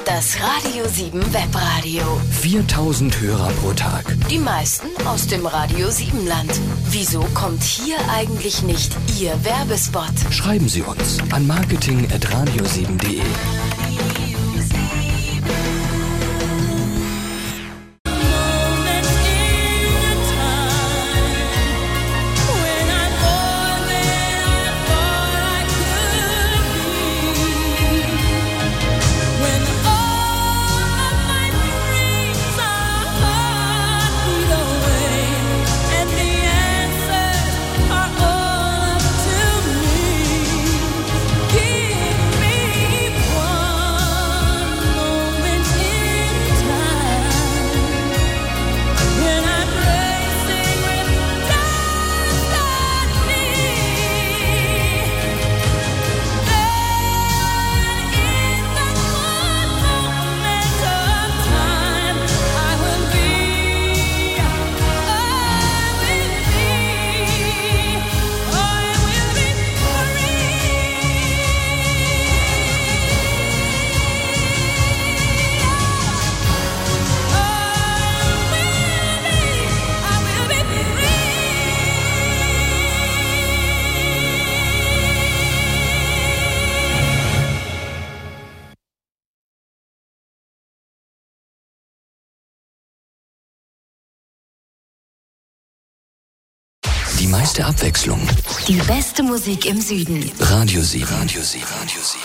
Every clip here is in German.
Das Radio 7 Webradio. 4000 Hörer pro Tag. Die meisten aus dem Radio 7 Land. Wieso kommt hier eigentlich nicht Ihr Werbespot? Schreiben Sie uns an marketing@radio7.de. Die meiste Abwechslung. Die beste Musik im Süden. Radio 7. Radio 7. Radio 7.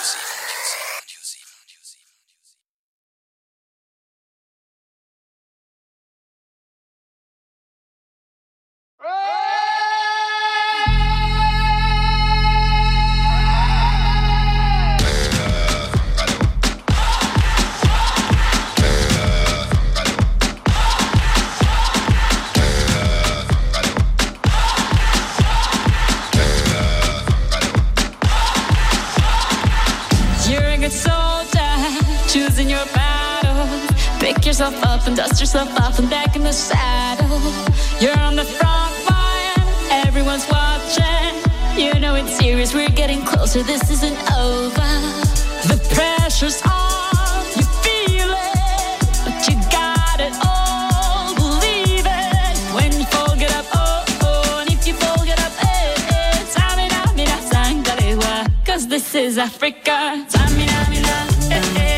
Yourself up and dust yourself off and back in the saddle. You're on the front line, everyone's watching. You know it's serious, we're getting closer, this isn't over. The pressure's on, you feel it, but you got it all, believe it. When you fall, get up, oh, oh, and if you fall, get up, eh, eh. Tamina, mina, sangalewa, 'cause this is Africa. Tamina, mina, eh, eh.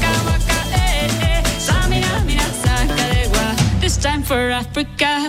This time for Africa.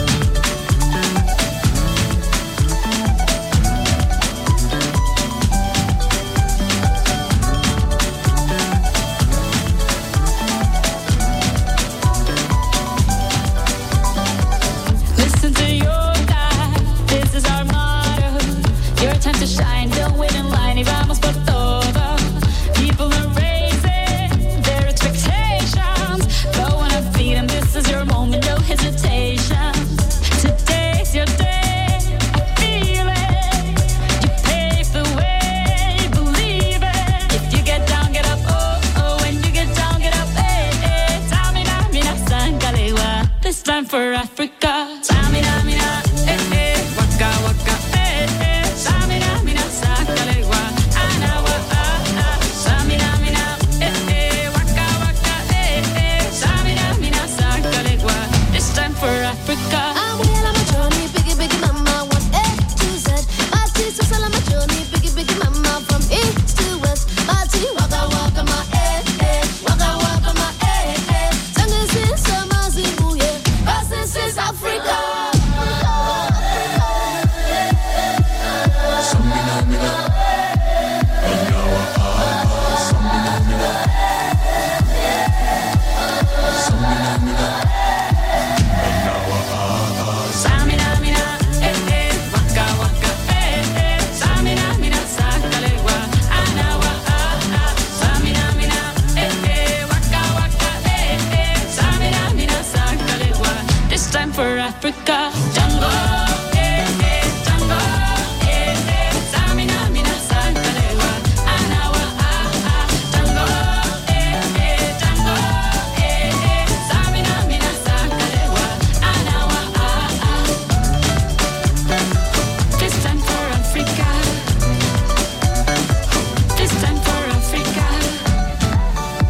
Listen to your God, this is our motto. Your time to shine, don't wait in line, y vamos por todo. People are raising their expectations. Go on and feed them, this is your moment, no hesitation. Today's your day, I feel it. You pave the way, believe it. If you get down, get up, oh, oh. When you get down, get up, eh, eh. Tamina, mina, sangalewa. This time for Africa. Tamina, mina, eh, eh. Waka, waka, eh, eh. Tamina, mina, sangalewa. Anawa, ah, ah. Tamina, mina, eh, eh. Waka, waka, eh, eh. Tamina, mina, sangalewa. This time for Africa. I'm well on my journey, biggie, biggie mama, one A to Z. My T's so on my journey, biggie, biggie mama, from east to west. My T, waka, waka, my waka, waka, my Tango since summer, Zimbabwe, but this is Africa. Samina, mina, eh, eh. Waka, waka, eh, eh. Samina, mina, sangalewa. Anawa, ah, ah. Samina, mina, eh, eh. Waka, waka, eh, eh. Samina, mina, sangalewa. This time for Africa. Jungle, eh, eh. Jungle, eh, eh. Samina, mina, sangalewa. Anawa, ah, ah. Jungle, eh, eh. Jungle, eh, eh. Samina, mina, sangalewa. Anawa, ah, ah. This time for Africa. This time for Africa.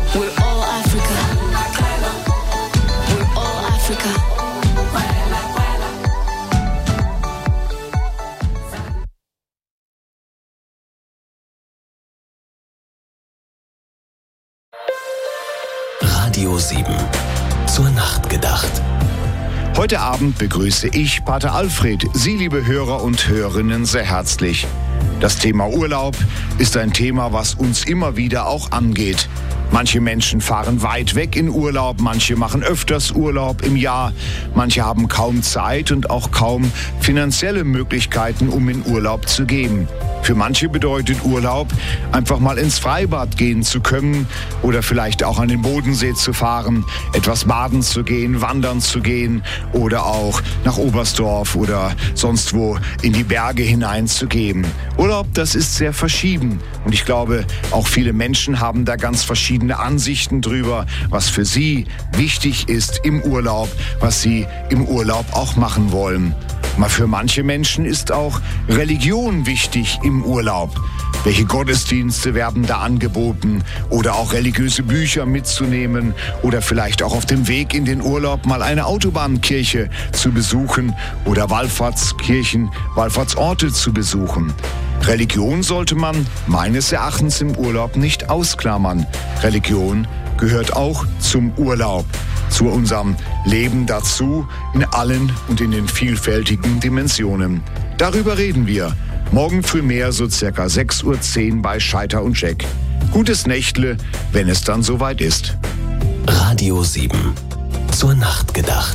Radio 7. Zur Nacht gedacht. Heute Abend begrüße ich Pater Alfred, Sie, liebe Hörer und Hörerinnen, sehr herzlich. Das Thema Urlaub ist ein Thema, was uns immer wieder auch angeht. Manche Menschen fahren weit weg in Urlaub, manche machen öfters Urlaub im Jahr, manche haben kaum Zeit und auch kaum finanzielle Möglichkeiten, um in Urlaub zu gehen. Für manche bedeutet Urlaub, einfach mal ins Freibad gehen zu können oder vielleicht auch an den Bodensee zu fahren, etwas baden zu gehen, wandern zu gehen oder auch nach Oberstdorf oder sonst wo in die Berge hineinzugehen. Urlaub, das ist sehr verschieden und ich glaube, auch viele Menschen haben da ganz verschiedene Ansichten drüber, was für sie wichtig ist im Urlaub, was sie im Urlaub auch machen wollen. Mal für manche Menschen ist auch Religion wichtig im Urlaub. Welche Gottesdienste werden da angeboten oder auch religiöse Bücher mitzunehmen oder vielleicht auch auf dem Weg in den Urlaub mal eine Autobahnkirche zu besuchen oder Wallfahrtskirchen, Wallfahrtsorte zu besuchen. Religion sollte man meines Erachtens im Urlaub nicht ausklammern. Religion gehört auch zum Urlaub, zu unserem Leben dazu, in allen und in den vielfältigen Dimensionen. Darüber reden wir. Morgen früh mehr, so circa 6:10 Uhr bei Scheiter und Jack. Gutes Nächtle, wenn es dann soweit ist. Radio 7. Zur Nacht gedacht.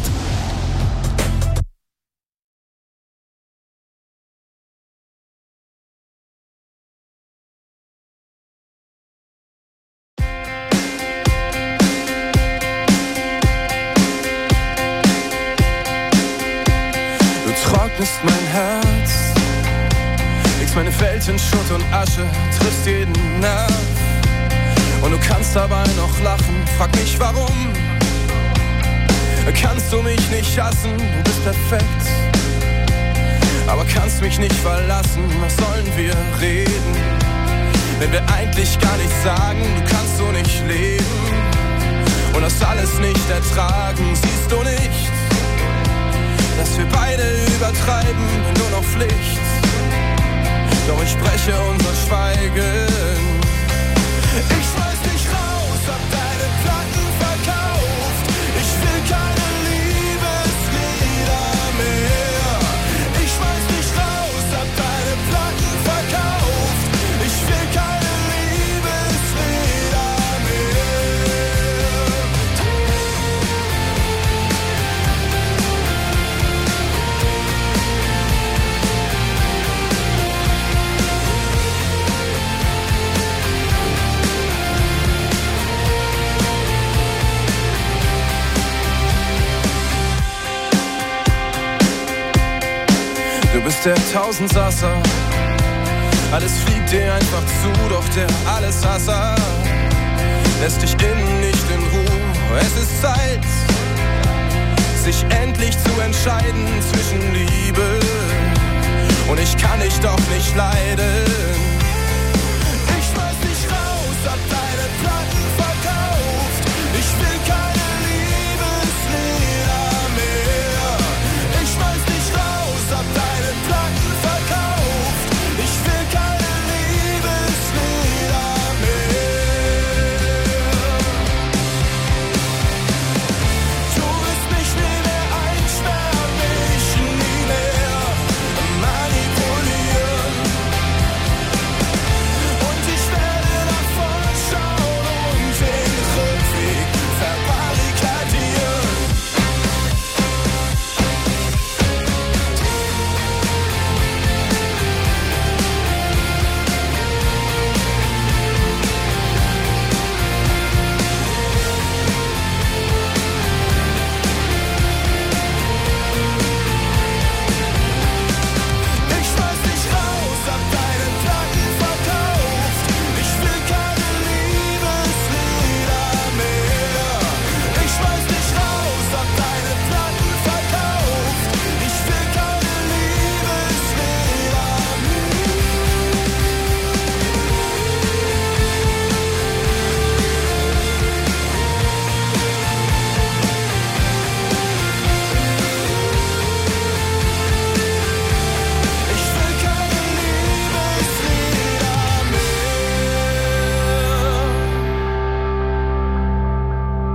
Trocknest mein Herz, legst meine Welt in Schutt und Asche, triffst jeden Nerv. Und du kannst dabei noch lachen, frag mich warum. Kannst du mich nicht hassen, du bist perfekt, aber kannst mich nicht verlassen, was sollen wir reden, wenn wir eigentlich gar nichts sagen, du kannst so nicht leben und das alles nicht ertragen, siehst du nicht, dass wir beide übertreiben, nur noch Pflicht. Doch ich spreche unser Schweigen. Ich schmeiß dich raus, hab deine Platten verkauft. Ich will keine Liebeslieder mehr. Ich schmeiß dich raus, hab deine Platten verkauft. Ich will keine Liebeslieder mehr. Du bist der Tausendsasser, alles fliegt dir einfach zu, doch der Alleshasser lässt dich innen nicht in Ruhe. Es ist Zeit, sich endlich zu entscheiden zwischen Liebe und ich kann dich doch nicht leiden.